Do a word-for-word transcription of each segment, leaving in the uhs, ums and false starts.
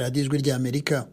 radiyo ijwi ry'Amerika.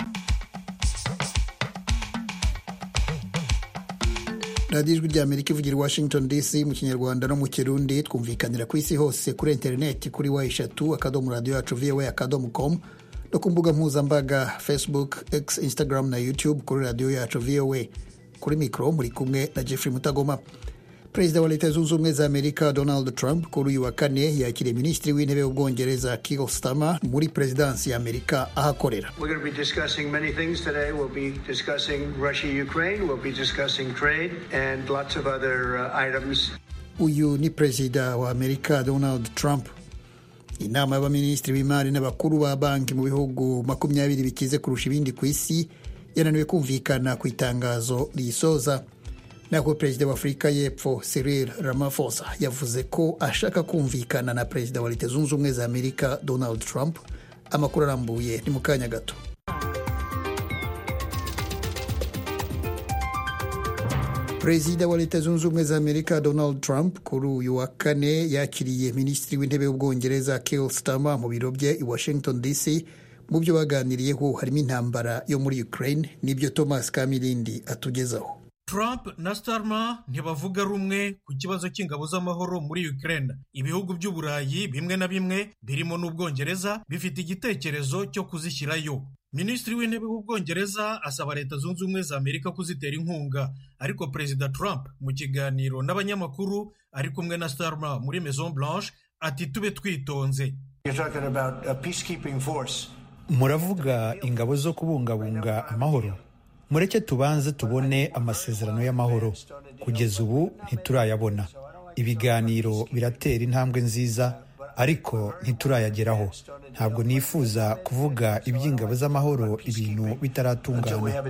radiyo ijwi ry'Amerika ivugira i Washington D C mu Kinyarwanda no mu Kirundi, twumvikanira ku isi hose kuri interineti kuri wa eshatu akadomo radiyo yacu V O A akadomo com no ku mbuga mpuzambaga Facebook, X, Instagram na YouTube kuri radiyo yacu V O A. Kuri mikoro muri kumwe na Jeffrey Mutagoma. Perezida wa Leta Zunze Ubumwe za Amerika Donald Trump kuri uyu wa kane yakiriye Minisitiri w'Intebe w'Ubwongereza Keir Starmer muri Perezidansi ya Amerika ahakorera. We're going to be discussing many things today. We'll be discussing Russia-Ukraine, we'll be discussing trade and lots of other uh, items. Uyu ni Perezida wa Amerika Donald Trump. Inama y'abaminisitiri b'imari n'abakuru ba banki mu bihugu makumyabiri bikize kurusha ibindi ku isi yananiwe kumvikana ku itangazo risoza. Nako Perezida wa Afurika y'Epfo Cyril Ramaphosa yavuze ko ashaka kumvikana na Perezida wa Leta Zunze Ubumwe za Amerika Donald Trump. Amakuru arambuye ni mu kanya gato. Perezida wa Leta Zunze Ubumwe za Amerika Donald Trump kuri uyu wa kane yakiriye Minisitiri w'Intebe w'Ubwongereza Keir Starmer mu biro bye i Washington D C. Mu byo baganiriyeho harimo intambara yo muri Ukraine, nibyo Thomas Kamilindi atugezaho. Trump na Starmer ntibavuga rumwe ku kibazo cy'ingabo z'amahoro muri Ukraine. Ibihugu by'Uburayi bimwe na bimwe birimo n'Ubwongereza bifite igitekerezo cyo kuzishyirayo. Minisitiri w'Intebe w'Ubwongereza asaba Leta Zunze Ubumwe za Amerika kuzitera inkunga, ariko Perezida Trump mu kiganiro n'abanyamakuru ari kumwe na Starmer muri Maison Blanche ati tube twitonze. Muravuga ingabo zo kubungabunga amahoro. Mureke tubanze tubone amasezerano y'amahoro. Kugeza ubu ntiturayabona. Ibiganiro biratera intambwe nziza ariko ntiturayageraho. Ntabwo nifuza kuvuga iby'ingabo z'amahoro ibintu bitaratungana.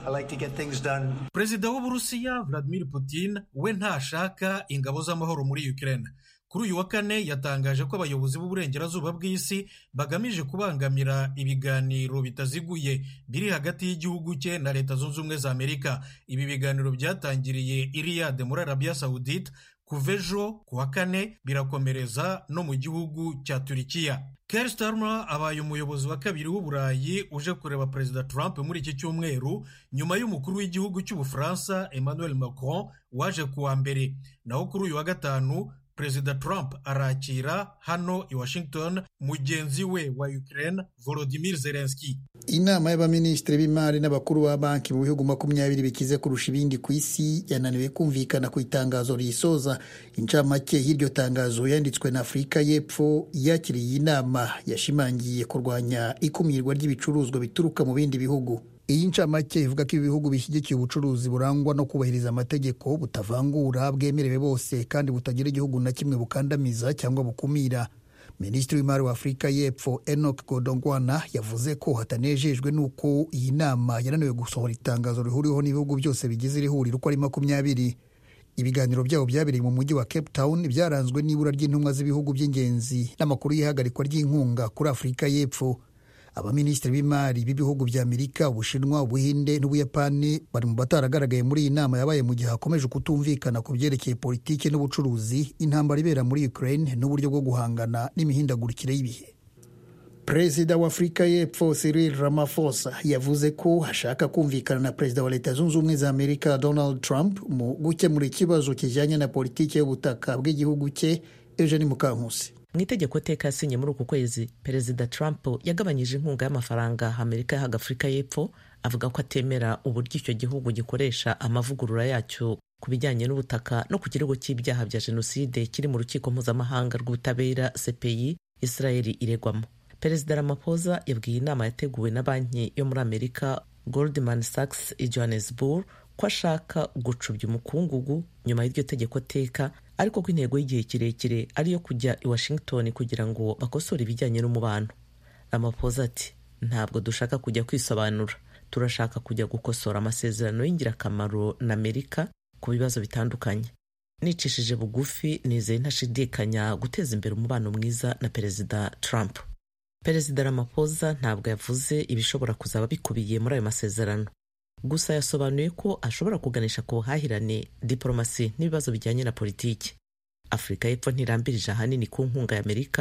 Perezida w'Uburusiya Vladimir Putin we ntashaka ingabo z'amahoro muri Ukraine. Kuri uyu wa kane yatangaje ko abayobozi b'uburengerazuba bw'isi bagamije kubangamira ibiganiro bitaziguye biri hagati y'igihugu cye na Leta Zunze Ubumwe za Amerika. Ibi biganiro byatangiriye i Riyadh muri Arabia Saudite kuva ejo ku wa kane birakomereza no mu gihugu cya Turikiya. Keir Starmer abaye umuyobozi wa kabiri w'Uburayi uje kureba Perezida Trump muri iki cyumweru nyuma y'umukuru w'igihugu cy'Ubufaransa Emmanuel Macron waje ku wa mbere. Naho kuri uyu wa gatanu Perezida Trump arakira hano i Washington mugenzi we wa Ukraine Volodymyr Zelensky. Inama y'abaminisitiri b'imari n'abakuru ba banki mu bihugu makumyabiri bikize kurusha ibindi ku isi yananiwe kumvikana ku itangazo risoza. Incamake y'iryo tangazo yanditswe na Afurika y'Epfo yakiriye inama yashimangiye kurwanya ikumirwa ry'ibicuruzwa bituruka mu bindi bihugu. Iyi ncamake ivuga ko ibihugu bishyigikiye ubucuruzi burangwa no kubahiriza amategeko, butavangura, bwemerewe bose kandi butagira igihugu na kimwe bukandamiza cyangwa bukumira. Minisitiri w'Imari wa Afurika y'Epfo Enoch Godongwana yavuze ko hatanejejwe n'uko iyi nama yananiwe gusohora itangazo rihuriweho n'ibihugu byose bigize iri huriro uko ari makumyabiri. Ibiganiro byabo byabereye mu mujyi wa Cape Town byaranzwe n'ibura ry'intumwa z'ibihugu by'ingenzi n'amakuru y'ihagarikwa ry'inkunga kuri Afurika y'Epfo. Abaminisitiri b'imari b'ibihugu bya Amerika, Ubushinwa, Ubuhinde n'Ubuyapani bari mu bataragaragaye muri iyi nama yabaye mu gihe hakomeje kutumvikana ku byerekeye politiki n'ubucuruzi, intambara ibera muri Ukraine n'uburyo bwo guhangana n'imihindagurikire y'ibihe. Perezida wa Afurika y'Epfo Cyril Ramaphosa yavuze ko ashaka kumvikana na Perezida wa Leta Zunze Ubumwe za Amerika Donald Trump mu gukemura ikibazo kijyanye na politiki y'ubutaka bw'igihugu cye. Eugene Mukankusi. Mu itegeko teka yasinye muri uku kwezi, Perezida Trump yagabanyije inkunga y'amafaranga Amerika yahaga Afurika y'Epfo, avuga ko atemera uburyo icyo gihugu gikoresha amavugurura yacyo ku bijyanye n'ubutaka no ku kirego cy'ibyaha bya jenoside kiri mu rukiko mpuzamahanga rw'ubutabera C P I Israeli iregwamo. Perezida Ramaphosa yabwiye inama yateguwe na banki yo muri Amerika Goldman Sachs i Johannesburg ko ashaka gucubya umukungugu nyuma y'iryo tegeko teka, ariko ko intego y'igihe kirekire ariyo kujya i Washington kugira ngo bakosore ibijyanye n'umubano. Ramaphosa ati ntabwo dushaka kujya kwisobanura, turashaka kujya gukosora amasezerano y'ingirakamaro na Amerika ku bibazo bitandukanye. Nicishije bugufi nizeye ntashidikanya guteza imbere umubano mwiza na Perezida Trump. Perezida Ramaphosa ntabwo yavuze ibishobora kuzaba bikubiye muri ayo masezerano. Gusa yasobanuye ko ashobora kuganisha ku buhahirane, diplomasi n'ibibazo bijyanye na politiki. Afurika y'Epfo ntirambirije ahanini ku nkunga ya Amerika,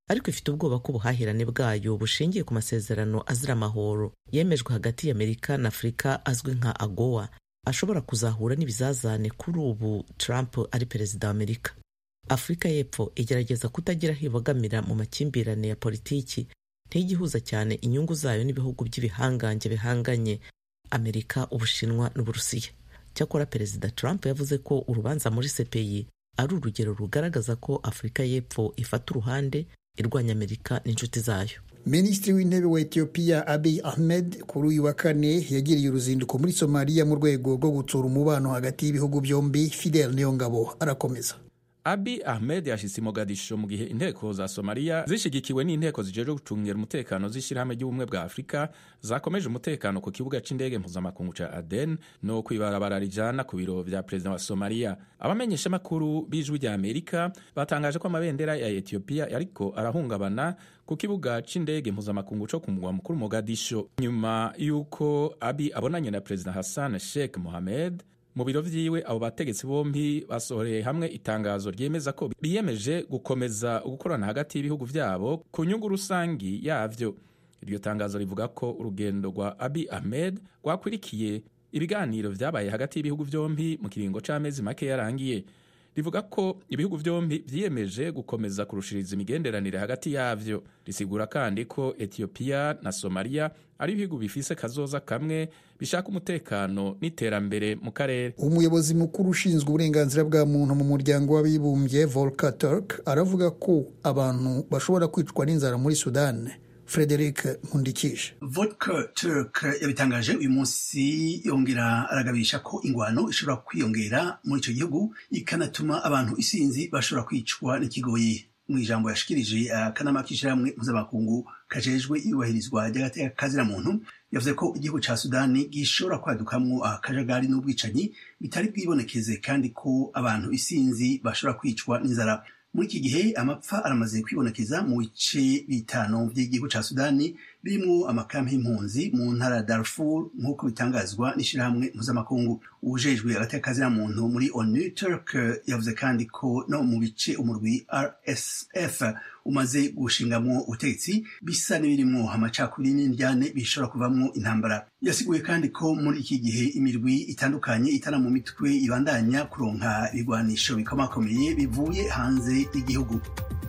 ariko ifite ubwoba ko ubuhahirane bwayo bushingiye ku masezerano azira amahoro yemejwe hagati y'Amerika na Afurika azwi nka AGOA ashobora kuzahura n'ibizazane kuri ubu Trump ari perezida wa Amerika. Afurika y'Epfo igerageza kutagira hibogamira mu makimbirane ya politiki, ntigihuza cyane inyungu zayo n'ibihugu by'ibihangange bihanganye Amerika, Ubushinwa n'Uburusiya. Cyakora Perezida Trump yavuze ko urubanza muri C P I ari urugero rugaragaza ko Afurika y'Epfo ifata uruhande irwanya Amerika n'inshuti zayo. Minisitiri w'intebe wa Ethiopia Abiy Ahmed kuri uyu wa kane yagiriye uruzinduko muri Somalia mu rwego rwo gutsura umubano hagati y'ibihugu byombi. Fidel Niyongabo arakomeza. Abiy Ahmed yashitse i Mogadisho mu gihe inteko za Somalia zishigikiwe n'inteko zijejwe gucungira umutekano z'ishirahamwe ry'ubumwe bwa Afurika zakomeje umutekano ku kibuga c'indege mpuzamakungu ca Aden no kwibarabara rijana ku biro vya perezida wa Somalia. Abamenyesha makuru b'ijwi rya Amerika batangaje ko amabendera ya Ethiopia yariko arahungabana ku kibuga c'indege mpuzamakungu co ku mugwa mukuru Mogadisho nyuma yuko Abiy abonanye na perezida Hassan Sheikh Mohamed. Mu biro vyiwe abo bategetsi bombi basohoreye hamwe itangazo ryemeza ko biyemeje gukomeza gukorana hagati y'ibihugu vyabo ku nyungu rusangi yavyo. Iryo tangazo rivuga ko urugendo rwa Abiy Ahmed rwakwirikiye ibiganiro vyabaye hagati y'ibihugu vyombi mu kiringo c'amezi make yarangiye. Rivuga ko ibihugu vyombi vyiyemeje gukomeza kurushiriza imigenderanire hagati yavyo. Risigura kandi ko Ethiopia na Somalia ari ibihugu bifise kazoza kamwe bishaka umutekano n'iterambere mu karere. Umuyobozi mukuru ushinzwe uburenganzira bwa muntu mu muryango w'abibumbye Volker Turk aravuga ko abantu bashobora kwicwa n'inzara muri Sudan. Frederic Nkundikije. Volker Turk yabitangaje uyu munsi, yongera aragabisha ko ingwano ishobora kwiyongera muri icyo gihugu ikanatuma abantu isinzi bashobora kwicwa n'ikigoyi. Mu ijambo yashikirije akanama k'ishirahamwe mpuzamakungu kajejwe iyubahirizwa ry'agateka kazira muntu, yavuze ko igihugu ca Sudani gishobora kwadukamwo akajagari n'ubwicanyi bitari bwibonekeze kandi ko abantu isinzi bashobora kwicwa n'inzara. Muri iki gihe amapfa aramaze kwibonekeza mu bice bitanu by'igihugu ca Sudani birimo amakampi y'impunzi mu ntara ya Darfur nk'uko bitangazwa n'ishirahamwe mpuzamakungu. Ujejwe agateka kazira muntu muri ONU Turk yavuze kandi ko no mu bice umurwi R S F umaze gushingamwo ubutegetsi bisa n'ibirimwo amacakubiri n'indyane bishobora kuvamwo intambara. Yasiguye kandi ko muri iki gihe imirwi itandukanye itana mu mitwe ibandanya kuronka ibigwanisho bikomakomeye bivuye hanze y'igihugu.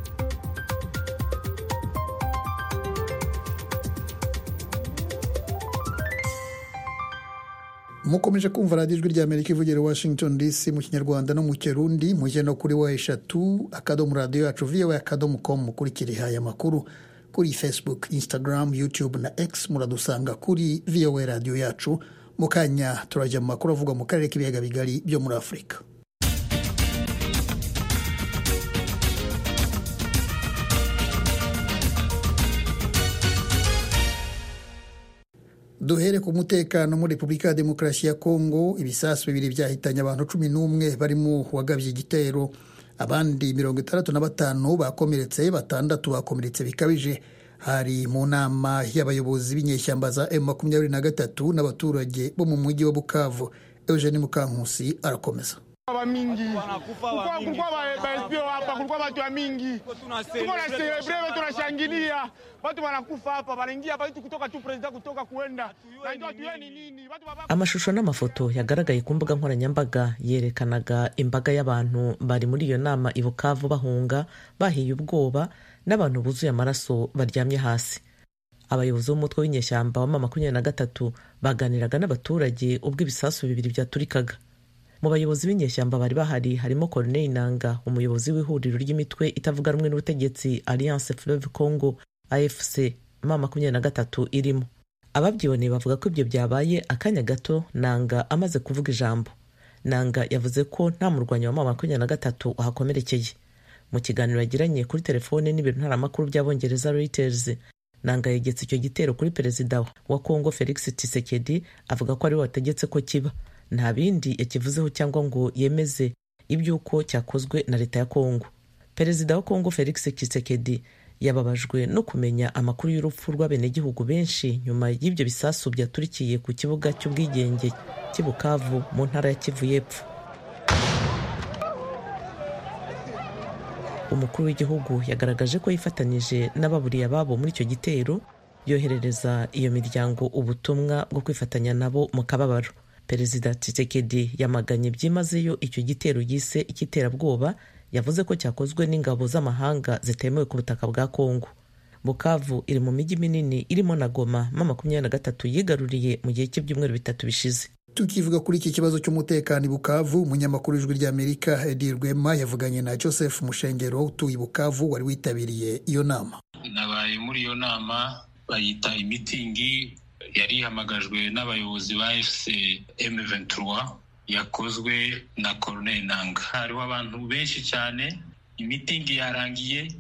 Mukomeje kumva radiyo ijwi rya Amerika ivugira Washington D C mu Kinyarwanda no mu Kirundi. mujye no kuri wa eshatu akadomo radio yacu voa akadomo com mukurikire haya makuru kuri Facebook, Instagram, YouTube na X. Muradusanga kuri voa radio yacu. Mukanya turajya mu makuru avuga mu karere k'ibiyaga bigari byo muri Afurika. Duhere ku mutekano muri Repubulika ya Demokarasi ya Kongo. Ibisasu bibiri byahitanye abantu cumi n'umwe barimo wagabye igitero. Abandi mirongo itandatu na batanu bakomeretse, batandatu bakomeretse bikabije. Hari mu nama y'abayobozi b'inyeshyamba za M makumyabiri na gatatu n'abaturage bo mu mujyi wa Bukavu. Eugene Mukankusi arakomeza. Mingi kulikuwa kulikuwa baespio hapa, kulikuwa watu wa mingi, tuko na celebrate, tunashangilia watu wanakufa hapa, wanaingia hapa kutoka tu president kutoka kuenda na ndio tueni nini watu baba. Amashusho n'amafoto yagaragaye ku mbuga nkoranyambaga yerekanaga imbaga y'abantu bari muri iyo nama i Bukavu bahunga, bahiye ubwoba n'abantu buzuye amaraso baryamye hasi. Abayobozi b'umutwe w'inyeshyamba wa makumyabiri na gatatu baganiraga n'abaturage ubwo ibisasu bibiri byaturikaga. Mu bayobozi b'inyeshyamba bari bahari harimo Corneille Nangaa, umuyobozi w'ihuriro ry'imitwe itavuga rumwe n'ubutegetsi Alliance Fleuve Congo A F C makumyabiri na gatatu irimo. Ababyiboneye bavuga ko ibyo byabaye akanya gato Nangaa amaze kuvuga ijambo. Nangaa yavuze ko nta murwanyi wa makumyabiri na gatatu wahakomerekeye. Mu kiganiro yagiranye kuri telefone n'ibiro ntaramakuru by'Abongereza Reuters, Nangaa yegetse icyo gitero kuri perezida wa Congo Felix Tshisekedi, avuga ko ari we wategetse ko kiba. Nta bindi yakivuzeho cyangwa ngo yemeze iby'uko cyakozwe na leta ya Kongo. Perezida wa Kongo Felix Tshisekedi yababajwe no kumenya amakuru y'urupfu rw'abenegihugu benshi nyuma y'ibyo bisasu byaturikiye ku kibuga cy'ubwigenge cy'i Bukavu mu ntara ya Kivu y'Epfo. umukuru w'igihugu yagaragaje ko yifatanyije n'ababuriye ababo muri icyo gitero, yoherereza iyo miryango ubutumwa bwo kwifatanya nabo mu kababaro. Perezida Tshisekedi yamaganye byimazeyo icyo gitero yise icy'iterabwoba, yavuze ko cyakozwe n'ingabo z'amahanga zitemewe ku butaka bwa Kongo. Bukavu iri mu mijyi minini irimo na Goma ma makumyabiri na gatatu yigaruriye mu gihe cy'ibyumweru bitatu bishize. Tukivuga kuri iki kibazo cy'umutekano i Bukavu, umunyamakuru w'ijwi ry'Amerika Edi Rwema yavuganye na Joseph Mushengero utuye i Bukavu wari witabiriye iyo nama. Nabaye muri iyo nama bayita imitingi yari ihamagajwe n'abayobozi ba F C M vingt-trois yakozwe na Colonel Nanga. Hariho abantu benshi cyane, imitingi yarangiye,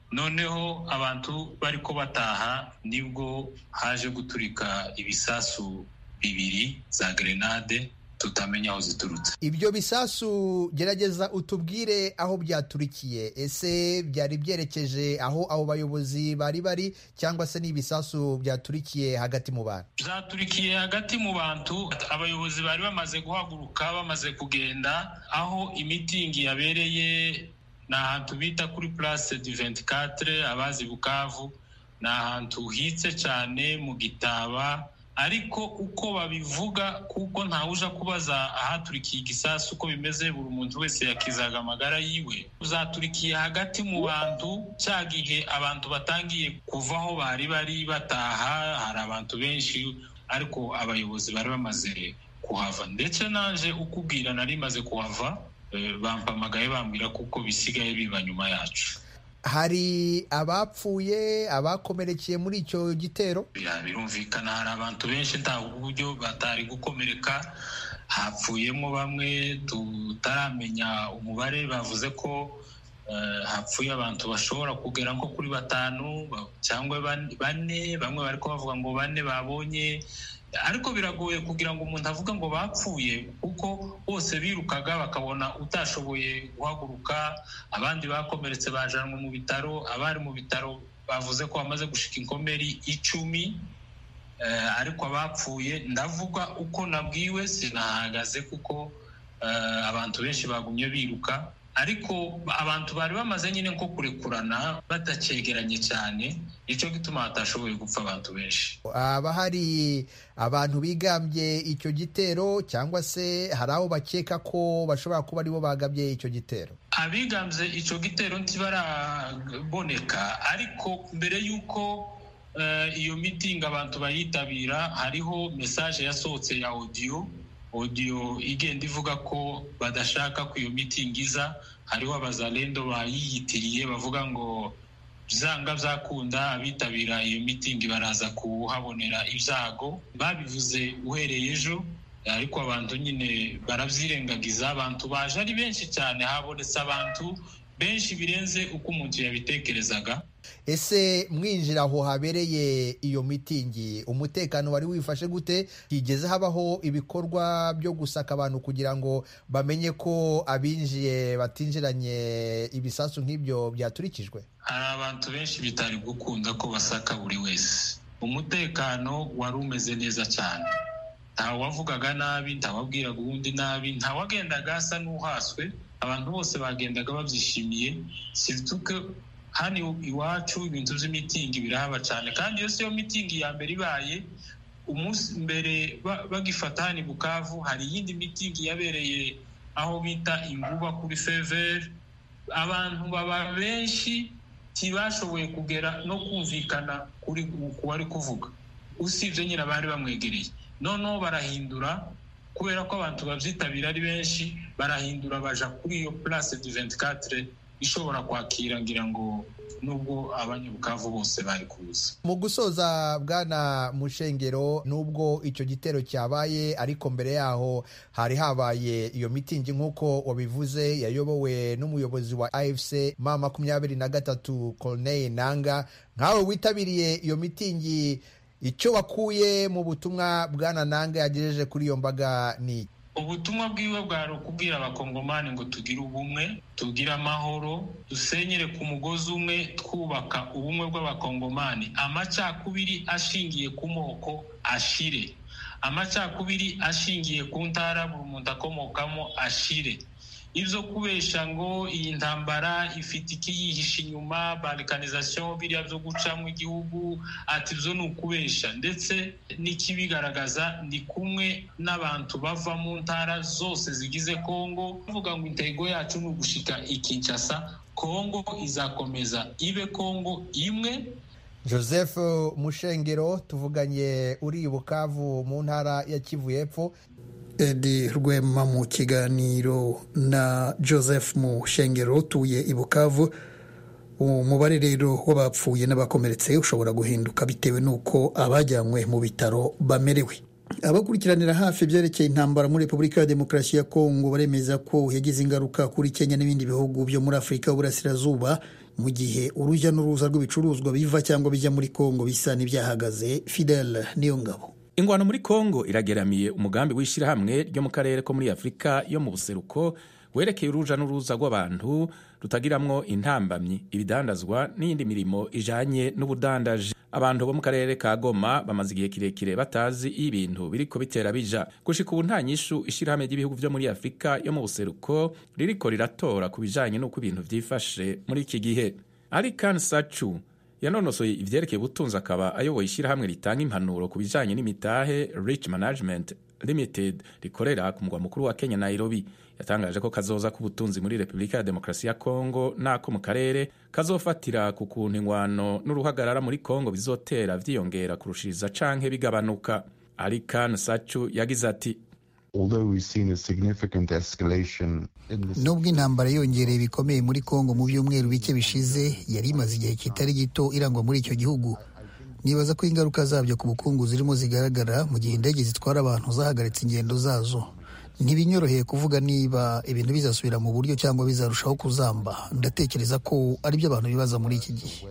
noneho abantu bariko bataha nibwo haje guturika ibisasu bibiri za grenade tutamenya aho ziturutse. Ibyo bisasu gerageza utubwire aho byaturikiye. Ese byari byerekeje aho abo bayobozi bari bari cyangwa se n'ibisasu byaturikiye hagati mu bantu? Byaturikiye hagati mu bantu. Abayobozi bari bamaze guhaguruka, bamaze kugenda aho imitingi yabereye. Ni ahantu bita kuri Place du vingt-quatre. Abazi Bukavu ni ahantu hitse cyane mu Gitaba, ariko uko babivuga kuko ntawuja kubaza ahaturikiye igisasu uko bimeze, buri muntu wese yakizaga amagara yiwe. Uzaturikiye hagati mu bantu, cya gihe abantu batangiye kuvaho bari bari bataha, hari abantu benshi, ariko abayobozi bari bamaze kuhava. Ndetse nanje ukubwira nari maze kuhava, bampamagaye bambwira kuko bisigaye biba nyuma yacu. Hari abapfuye, abakomerekeye muri icyo gitero? Birumvikana hari abantu benshi nta buryo batari gukomereka, hapfuyemo bamwe tutaramenya umubare. Bavuze ko uh, hapfuye abantu bashobora kugera nko kuri batanu cyangwa bane, bamwe bariko bavuga ngo bane babonye, ariko biragoye kugira ngo umuntu avuga ngo bapfuye kuko bose birukaga bakabona utashoboye guhaguruka. Abandi bakomeretse bajanwe mu bitaro, abari mu bitaro bavuze ko bamaze gushika inkomeri icumi, uh, ariko abapfuye ndavuga uko nabwiwe, sinahagaze kuko uh, abantu benshi bagumye biruka, ariko abantu bari bamaze nyine nko kurekurana batacegeranye cyane, icyo gituma hatashoboye gupfa abantu benshi. Aba hari abantu bigambye icyo gitero cyangwa se hari aho bakeka ko bashobora kuba aribo bagabye icyo gitero? Abigambye icyo gitero ntibaraboneka, ariko mbere y'uko uh, iyo meeting abantu bayitabira, hariho message yasohotse ya audio audio igenda ivuga ko badashaka ko iyo meeting iza. Hariho abazalendo bayiyitiriye bavuga ngo byanga byakunda abitabira iyo meeting baraza kuhabonera ibyago. Babivuze uhereye ejo, ariko abantu nyine baravyirengagiza. Abantu baje ari benshi cyane, habonetse abantu benshi birenze uko umuntu yabitekerezaga. Ese mwinjira aho habereye iyo mitingi, umutekano wari wifashe gute? Higeze habaho ibikorwa byo gusaka abantu kugira ngo bamenye ko abinjiye batinjiranye ibisasu nk'ibyo byaturikijwe? Hari abantu benshi bitari gukunda ko basaka buri wese. Umutekano wari umeze neza cyane, nta wavugaga nabi, nta wabwiraga uwundi nabi, nta wagendaga asa n'uhaswe. Abantu bose bagendaga babyishimiye. Situke hano iwacu ibintu by'imitingi birahaba cyane, kandi iyo siyo mitingi ya mbere ibaye. Umunsi mbere bagifata hano Bukavu hari iyindi mitingi yabereye aho bita Inguba kuri Fever. Abantu baba benshi ntibashoboye kugera no kumvikana kuri kuwari kuvuga, usibye nyine bari bamwegereye. Noneho barahindura kubera ko abantu babyitabira ari benshi, barahindura baja kuri iyo Place du vingt-quatre ishobora kwakira ngira ngo nubwo abanyabukavu bose bari kuza. Mu gusoza Bwana Mushengero, nubwo icyo gitero cyabaye, ariko mbere yaho hari habaye iyo mitingi nk'uko wabivuze yayobowe n'umuyobozi wa A F C ma makumyabiri na gatatu Colonel Nanga. Nkawe witabiriye iyo mitingi, icyo wakuye mu butumwa Bwana Nanga yagejeje kuri iyo mbaga ni? Ubutumwa bwiwe bwari ukubwira abakongomani ngo tugire ubumwe, tugire amahoro, dusenyere ku mugozi umwe, twubaka ubumwe bw'abakongomani. Amacakubiri ashingiye ku moko ashire, amacakubiri ashingiye ku ntara buri muntu akomokamo ashire. ibyo kubesha ngo iyi ntambara ifite ikiyihisha inyuma balkanization biriya byo gucamo igihugu ati byo ni ukubesha, ndetse n'ikibigaragaza ni kumwe n'abantu bava mu ntara zose zigize Kongo bavuga ngo intego yacu ni ugushika i Kinshasa, Kongo izakomeza ibe Kongo imwe. Joseph Mushengero tuvuganye uri Bukavu mu ntara ya Kivu y'Epfo. Edi Rwema mu kiganiro na Joseph Mushengero utuye i Bukavu. Umubare rero w'abapfuye n'abakomeretse ushobora guhinduka bitewe n'uko abajyanywe mu bitaro bamerewe. Abakurikiranira hafi byerekeye intambara muri Repubulika ya Demokarasi ya Kongo baremeza ko yagize ingaruka kuri Kenya n'ibindi bihugu byo muri Afurika y'Uburasirazuba mu gihe urujya n'uruza rw'ibicuruzwa biva cyangwa bijya muri Kongo bisa n'ibyahagaze. Fidel Niyongabo. Ingwano muri Kongo irageramiye umugambi w'ishyirahamwe ryo mu karere ko muri Afurika yo mu buseruko werekeye uruja n'uruza rw'abantu rutagiramwo intambamyi, ibidandazwa n'iyindi mirimo ijanye n'ubudandaji. Abantu bo mu karere ka Goma bamaze igihe kirekire batazi ibintu biriko bitera bija. Gushika ubu nta nyishu ishyirahamwe ry'ibihugu byo muri Afurika yo mu buseruko ririko riratora ku bijanye n'uko ibintu vyifashe muri iki gihe. Alikan Sachu yanonosoye ivyerekeye ubutunzi akaba ayoboye ishyirahamwe ritanga impanuro ku bijanye n'imitahe Rich Management Limited rikorera ku mugwa mukuru wa Kenya Nairobi. Yatangaje ko kazoza k'ubutunzi muri Repubulika ya Demokarasi ya Kongo nako mu karere kazofatira ku kuntu ingwano n'uruhagarara muri Kongo bizotera vyiyongera kurushiriza canke bigabanuka. Alikan Sachu yagize ati nubwo intambara yongereye bikomeye muri Kongo mu byumweru bike bishize, yari imaze igihe kitari gito irangwa muri icyo gihugu. Nibaza ko ingaruka zabyo ku bukungu zirimo zigaragara mu gihe indege zitwara abantu zahagaritse ingendo zazo. Ntibinyoroheye kuvuga niba ibintu bizasubira mu buryo cyangwa bizarushaho kuzamba. Ndatekereza ko ari byo abantu bibaza muri iki gihe.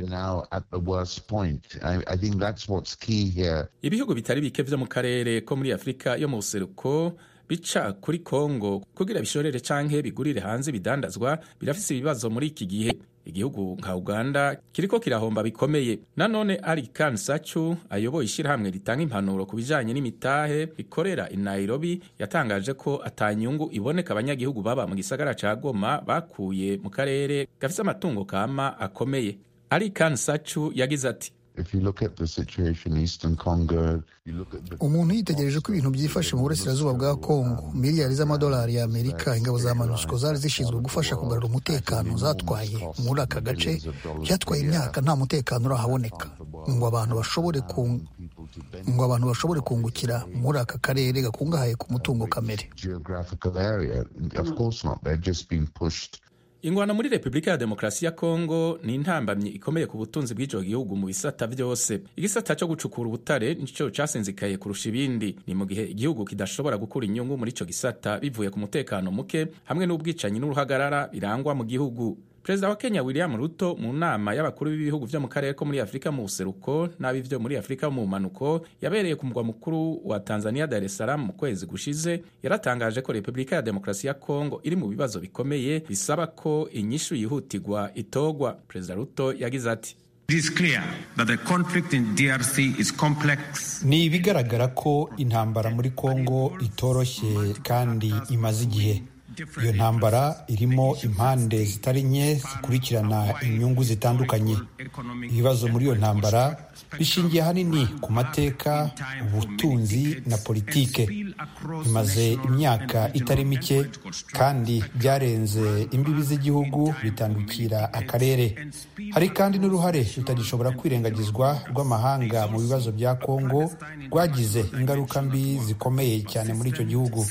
Ibihugu bitari bike vyo mu karere ko muri Afurika yo mu buseruko bica kuri Kongo kugira bishorere canke bigurire hanze bidandazwa birafise ibibazo muri iki gihe. Igihugu nka Uganda kiriko kirahomba bikomeye. Nanone Alikan Sachu ayoboye ishyirahamwe ritanga impanuro ku bijanye n'imitahe rikorera i Nairobi yatangaje ko atanyungu iboneka abanyagihugu baba mu gisagara ca Goma bakuye mu karere gafise amatungo kama akomeye. Alikan Sachu yagize ati umuntu yitegereje ko ibintu byifashe mu burasirazuba bwa Kongo, miliyari z'amadolari ya Amerika ingabo za MONUSCO zari zishinzwe gufasha kugarura umutekano zatwaye muri aka gace, byatwaye imyaka nta mutekano urahaboneka ngo abantu bashobore ku ngo abantu bashobore kungukira muri aka karere gakungahaye ku mutungo kamere. Ingwano muri Repubulika ya Demokarasi ya Kongo ni intambamyi ikomeye ku butunzi bw'ico gihugu mu bisata vyose. Igisata cyo gucukura ubutare nico casinzikaye kurusha ibindi, ni mu gihe igihugu kidashobora gukura inyungu muri ico gisata bivuye ku mutekano muke hamwe n'ubwicanyi n'uruhagarara birangwa mu gihugu. Perezida wa Kenya William Ruto mu nama y'abakuru b'ibihugu vyo mu karere ko muri Afurika mu buseruko n'abivyo muri Afurika mu manuko yabereye ku mugwa mukuru wa Tanzania Dar es Salaam mu kwezi gushize, yaratangaje ko Repubulika ya Demokarasi ya Kongo iri mu bibazo bikomeye bisaba ko inyishu yihutirwa itogwa. Perezida Ruto yagize ati ni ibigaragara ko intambara muri Kongo itoroshye kandi imaze igihe. Iyo ntambara irimo impande zitari nke zikurikirana inyungu zitandukanye. Ibibazo muri iyo ntambara bishingiye hanini ku mateka, ubutunzi na politike. Bimaze imyaka itari mike kandi byarenze imbibi z'igihugu bitandukira akarere. Hari kandi n'uruhare rutagishobora kwirengagizwa rw'amahanga mu bibazo bya Kongo rwagize ingaruka mbi zikomeye cyane muri icyo gihugu.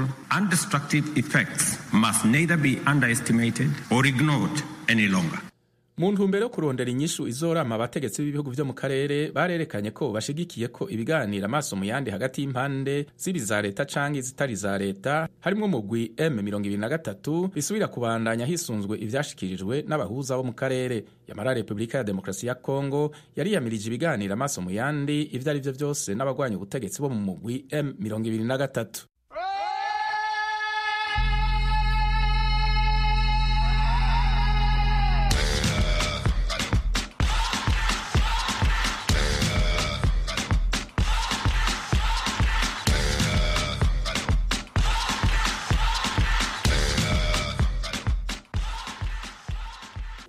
Must neither be underestimated or ignored any longer. Mu ntumbero yo kurondera inyishu izorama abategetsi b'ibihugu vyo mu karere barerekanye ko bashigikiye ko ibiganira amaso mu yandi hagati y'impande zibi za leta canke zitari za leta harimwo umugwi M mirongo ibiri na gatatu bisubira kubandanya hisunzwe ivyashikirijwe n'abahuza bo mu karere. Yamara Repubulika ya Demokarasi ya Kongo yari yamirije ibiganira amaso mu yandi ivyo ari vyo vyose n'abagwanya ubutegetsi bo mu mugwi M mirongo ibiri na gatatu.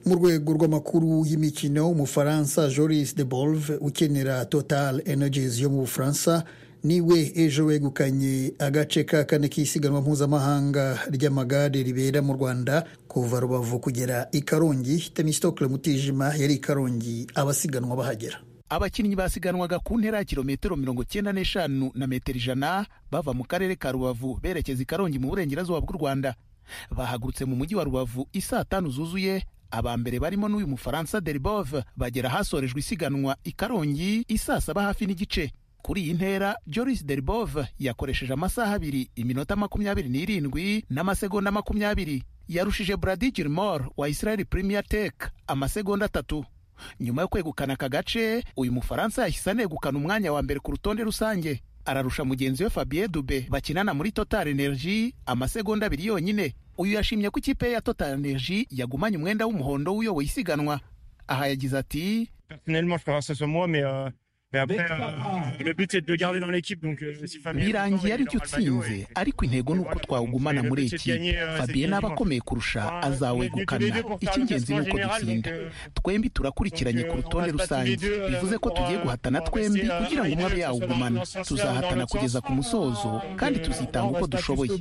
mu rwego rw'amakuru y'imikino, umufaransa Joris de Bolve ukenera Total Energies yo mu Bufaransa niwe ejo wegukanye agace ka kane k'isiganwa mpuzamahanga ry'amagare ribera mu Rwanda kuva Rubavu kugera i Karongi. Temistokle Mutijima yari i Karongi abasiganwa bahagera. Abakinnyi basiganwaga ku ntera ya kilometero mirongo cyenda n'eshanu na metero ijana bava mu karere ka Rubavu berekeza i Karongi mu burengerazuba bw'u Rwanda. Bahagurutse mu mujyi wa Rubavu isaa tanu zuzuye. Aba mbere barimo n'uyu mufaransa Delbove bagera hasorejwe isiganwa i Karongi isaa saba hafi n'igice. Kuri iyi ntera Joris Delbove yakoresheje amasaha abiri iminota makumyabiri n'irindwi n'amasegonda makumyabiri. Yarushije Brady Gilmore wa Israel Premier Tech amasegonda atatu. Nyuma yo kwegukana aka gace, uyu mufaransa yahise anegukana umwanya wa mbere ku rutonde rusange. Ararusha mugenzi we Fabien Dube bakinana muri Total Energy amasegonda abiri yonyine. Uyu yashimye ko ikipe ya Total Energy yagumanye umwenda w'umuhondo w'uyoboye isiganwa. Aha yagize ati: Personnellement, je pense que c'est moi, mais euh, mais après euh, le but c'est de le garder dans l'équipe, donc euh, si Fabien birangiye ari cyo tsinze, ariko intego nuko twawugumana muri iki. Fabien abakomeye kurusha azawegukana. Icy'ingenzi nuko dutsinda. Twembi turakurikiranye ku rutonde rusange, bivuze ko tugiye guhatana twembi kugira ngo umwe abe yawugumana. Tuzahatana kugeza ku musozo kandi tuzitanga uko dushoboye.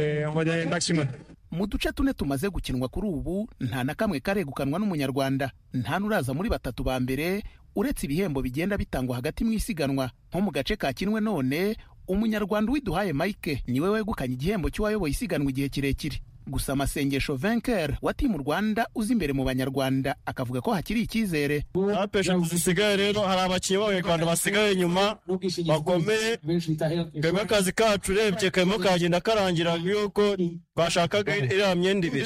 Mu duce tune tumaze gukinwa kuri ubu nta na kamwe karegukanwa n'umunyarwanda. Nta nuraza muri batatu ba mbere uretse ibihembo bigenda bitangwa hagati mu isiganwa. Nko mu gace kakinwe none umunyarwanda Widuhaye Mike niwe wegukanye igihembo cy'uwayoboye isiganwa igihe kirekire. Gusa Masengesho Venker wa Team Rwanda uzi imbere mu banyarwanda akavuga ko hakiri icyizere. Apesha kuzisigaye rero hari abakinnyi b'Abanyarwanda basigaye nyuma bakomeye. Twebwe akazi kacu urebye karimo kagenda karangira yuko bashakaga iriya myenda ibiri,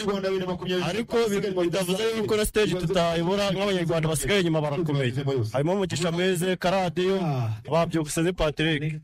ariko bidavuze yuko na stage tutayibura. Nk'Abanyarwanda basigaye nyuma barakomeye, harimo Mugisha Meze, Karadiyo, Babyukuseze Patrick.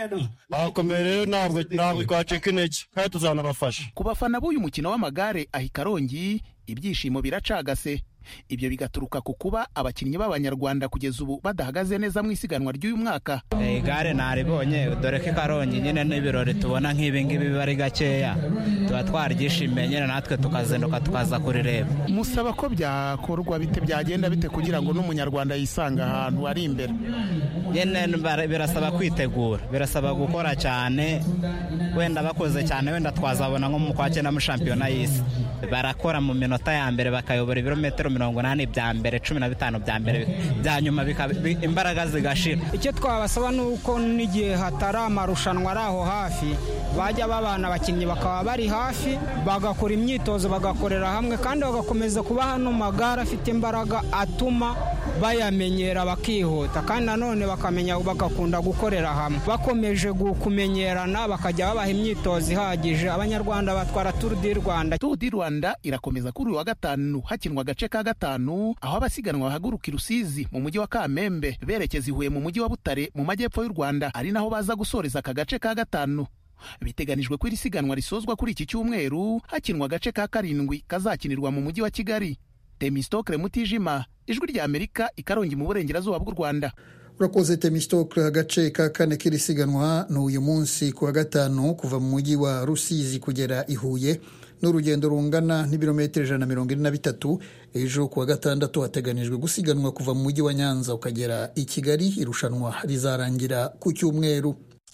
Bakomeye rero ntabwo ntabwo twacika intege kandi tuzanabafasha. Ku bafana b'uyu mukino w'amagare ahi Karongi ibyishimo biracagase. Ibyo bigaturuka ku kuba abakinnyi b'Abanyarwanda kugeza ubu badahagaze neza mu isiganwa ry'uyu mwaka. Igare naribonye dore ko Karongi nyine n'ibirori tubona nk'ibi ngibi bari gakeya, tuba twaryishimiye nyine natwe tukazinduka tukaza kurireba. Musaba ko byakorwa bite, byagenda bite kugira ngo n'umunyarwanda yisanga ahantu ari imbere? Nyine birasaba kwitegura, birasaba gukora cyane. Wenda bakoze cyane wenda twazabona nko mu kwa cyenda mu shampiyona y'isi. Barakora mu minota ya mbere bakayobora ibirometero mirongo inani bya mbere, cumi na bitanu bya mbere, bya nyuma imbaraga zigashira. Icyo twabasaba nuko n'igihe hatari amarushanwa ari aho hafi bajya babana abakinnyi bakaba bari hafi bagakora imyitozo bagakorera hamwe kandi bagakomeza kuba hano magara afite imbaraga atuma bayamenyera bakihuta kandi nanone bakamenya bagakunda gukorera hamwe. Bakomeje kumenyerana bakajya babaha imyitozo ihagije. Abanyarwanda batwara Tour du Rwanda. Tour du Rwanda irakomeza kuri wa gatanu hakinwa agace ka gatanu aho abasiganwa bahaguruka i Rusizi mu mujyi wa Kamembe berekeza i Huye mu mujyi wa Butare mu majyepfo y'u Rwanda, ari naho baza gusoreza aka gace ka gatanu. Biteganijwe ko iri siganwa risozwa kuri iki cyumweru hakinwa agace ka karindwi kazakinirwa mu mujyi wa Kigali. Temistokle Mutijima, Ijwi rya Amerika, i Karongi mu burengerazuba bw'u Rwanda. Urakoze Temistokle. Agace ka kane k'iri siganwa ni uyu munsi ku wa gatanu kuva mu mujyi wa Rusizi kugera i Huye n'urugendo rungana n'ibirometero ijana na mirongo ine na bitatu. Ejo ku wa gatandatu hateganijwe gusiganwa kuva mu mujyi wa Nyanza ukagera i Kigali. Irushanwa rizarangira ku cyumweru.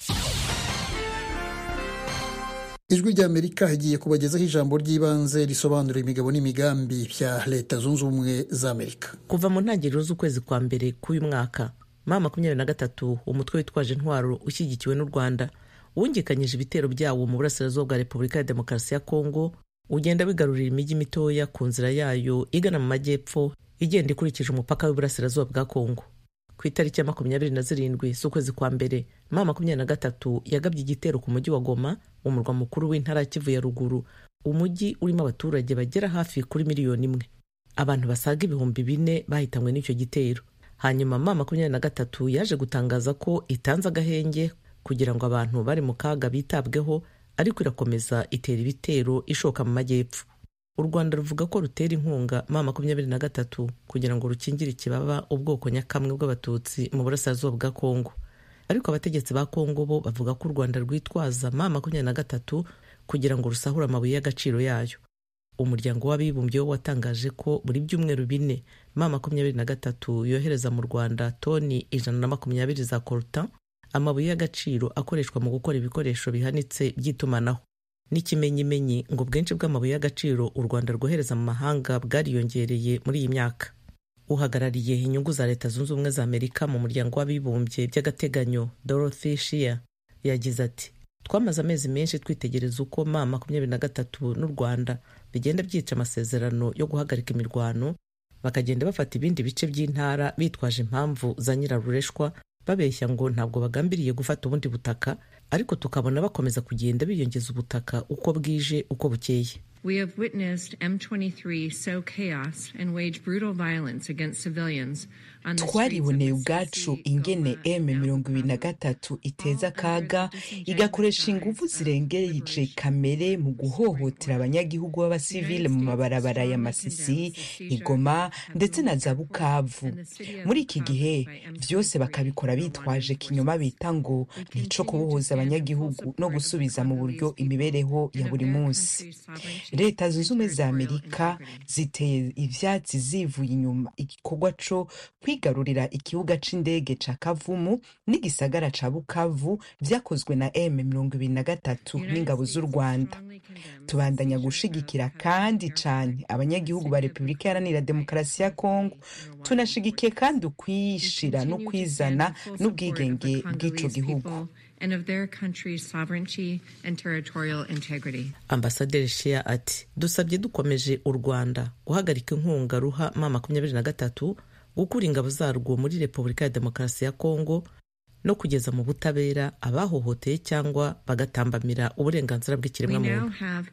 Ijwi rya Amerika hagiye kubagezaho ijambo ry'ibanze risobanura imigabo n'imigambi bya Leta Zunze Ubumwe za Amerika. Kuva mu ntangiriro z'ukwezi kwa mbere k'uyu mwaka, Ma makumyabiri na gatatu, umutwe witwaje intwaro ushyigikiwe n'u Rwanda wungikanyije ibitero byawo mu burasirazuba bwa Repubulika ya Demokarasi ya Kongo, ugenda wigarurira imijyi mitoya ku nzira yayo igana mu majyepfo igenda ikurikije umupaka w'iburasirazuba bwa Kongo. Ku itariki ya makumyabiri na zirindwi z'ukwezi kwa mbere, Ma makumyabiri na gatatu yagabye igitero ku mujyi wa Goma, umurwa mukuru w'intara ya Kivu ya ruguru, umujyi urimo abaturage bagera hafi kuri miliyoni imwe. Abantu basaga ibihumbi bine bahitanywe n'icyo gitero. Hanyuma Ma makumyabiri na gatatu yaje gutangaza ko itanze agahenge kugira ngo abantu bari mu kaga bitabweho, ariko irakomeza itera ibitero ishoka mu majyepfo. U Rwanda ruvuga ko rutera inkunga Ma makumyabiri na gatatu kugira ngo rukingire ikibaba ubwoko nyakamwe bw'abatutsi mu burasirazuba bwa Kongo. Ariko abategetsi ba Kongo bo bavuga ko u Rwanda rwitwaza Ma makumyabiri na gatatu kugira ngo rusahure amabuye y'agaciro yayo. umuryango w'abibumbye wo watangaje ko buri byumweru bine ma makumyabiri na gatatu yohereza mu Rwanda toni ijana na makumyabiri za coltan, amabuye y'agaciro akoreshwa mu gukora ibikoresho bihanitse by'itumanaho. N'ikimenyimenyi ngo bwinshi bw'amabuye y'agaciro u Rwanda rwohereza mu mahanga bwariyongereye muri iyi myaka. Uhagarariye inyungu za Leta Zunze Ubumwe za Amerika mu muryango w'abibumbye by'agateganyo Dorothy Shea yagize ati, twamaze amezi menshi twitegereza uko ma makumyabiri na gatatu n'u Rwanda bigenda byica amasezerano yo guhagarika imirwano, bakagenda bafata ibindi bice by'intara bitwaje impamvu za nyirarureshwa, babeshya ngo ntabwo bagambiriye gufata ubundi butaka, ariko tukabona bakomeza kugenda biyongeza ubutaka uko bwije uko bukeye. We have witnessed M twenty-three sow chaos and wage brutal violence against civilians. Twariboneye ubwacu ingene M mirongo ibiri na gatatu iteza akaga, igakoresha ingufu zirengeje kamere mu guhohotera abanyagihugu b'abasivile mu mabarabara ya Masisi, Igoma ndetse na za Bukavu. Muri iki gihe vyose bakabikora bitwaje kinyoma bita ngo nico kubohoza abanyagihugu no gusubiza mu buryo imibereho ya buri munsi. Leta Zunze Ubumwe za Amerika ziteye ivyatsi zivuye inyuma igikorwa co kwigarurira ikibuga c'indege ca Kavumu n'igisagara ca Bukavu vyakozwe na M mirongo ibiri na gatatu n'ingabo z'u Rwanda. Tubandanya gushigikira kandi cane abanyagihugu ba Repubulika Iharanira Demokarasi ya Kongo, tunashigikiye kandi ukwishira no kwizana n'ubwigenge bw'ico gihugu. And of their country's sovereignty and territorial integrity. Ambasaderi Shea ati, dusabye dukomeje u Rwanda guhagarika inkunga ruha ma makumyabiri na gatatu, gukura ingabo zarwo muri Repubulika ya Demokarasi ya Kongo no kugeza mu butabera abahohoteye cyangwa bagatambamira uburenganzira bw'ikiremwamuntu.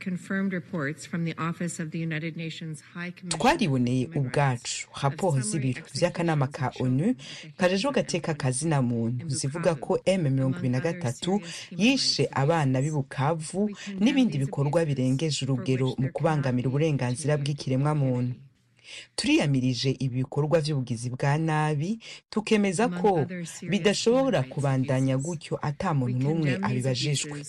Twariboneye ubwacu raporo z'ibiro vy'akanama ka ONU kajejwe gateka kazina muntu zivuga ko M mirongo ibiri na gatatu yishe abana b'i Bukavu n'ibindi bikorwa birengeje urugero mu kubangamira uburenganzira bw'ikiremwamuntu. Turiyamirije ibikorwa vy'ubugizi bwa nabi, tukemeza ko bidashobora kubandanya gutyo ata muntu n'umwe abibajijwe.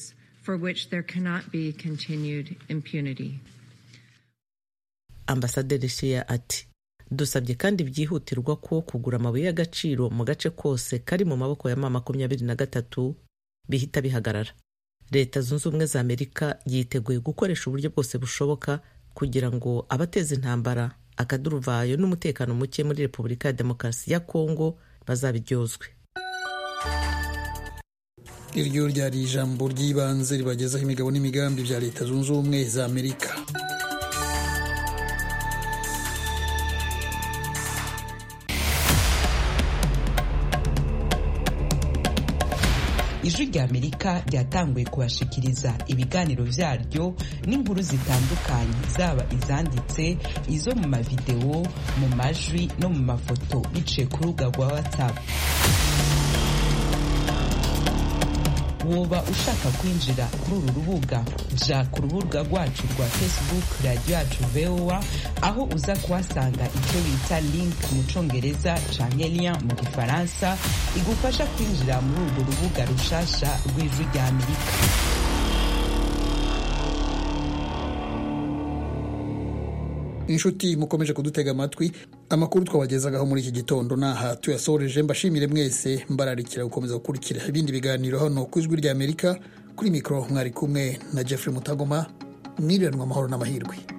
Ambasaderi Shea ati, dusabye kandi byihutirwa ko kugura amabuye y'agaciro mu gace kose kari mu maboko ya ma makumyabiri na gatatu bihita bihagarara. Leta Zunze Ubumwe za Amerika yiteguye gukoresha uburyo bwose bushoboka kugira ngo abateza intambara, akaduruvayo n'umutekano muke muri Repubulika ya Demokarasi ya Kongo bazabiryozwe. Iryo ryari ijambo ry'ibanze ribagezaho imigabo n'imigambi bya Leta Zunze Ubumwe za Amerika. Ijwi rya Amerika ryatanguye kubashikiriza ibiganiro vyaryo n'inkuru zitandukanye, zaba izanditse, izo mu mavideo, mu majwi no mu mafoto biciye ku rubuga rwa WhatsApp. Woba ushaka kwinjira kuri uru rubuga, ja ku rubuga rwacu rwa Facebook Radio Yacu V O A, aho uza kuhasanga icyo bita link mu Congereza canke lien mu Gifaransa igufasha kwinjira muri urwo rubuga rushasha rw'Ijwi rya Amerika. Inshuti mukomeje kudutega amatwi, amakuru twabagezagaho muri iki gitondo naha tuyasoreje. Mbashimire mwese, mbararikira gukomeza gukurikira ibindi biganiro hano ku Ijwi rya Amerika. Kuri mikro mwari kumwe na Jeffrey Mutagoma. Mwiranwa amahoro n'amahirwe.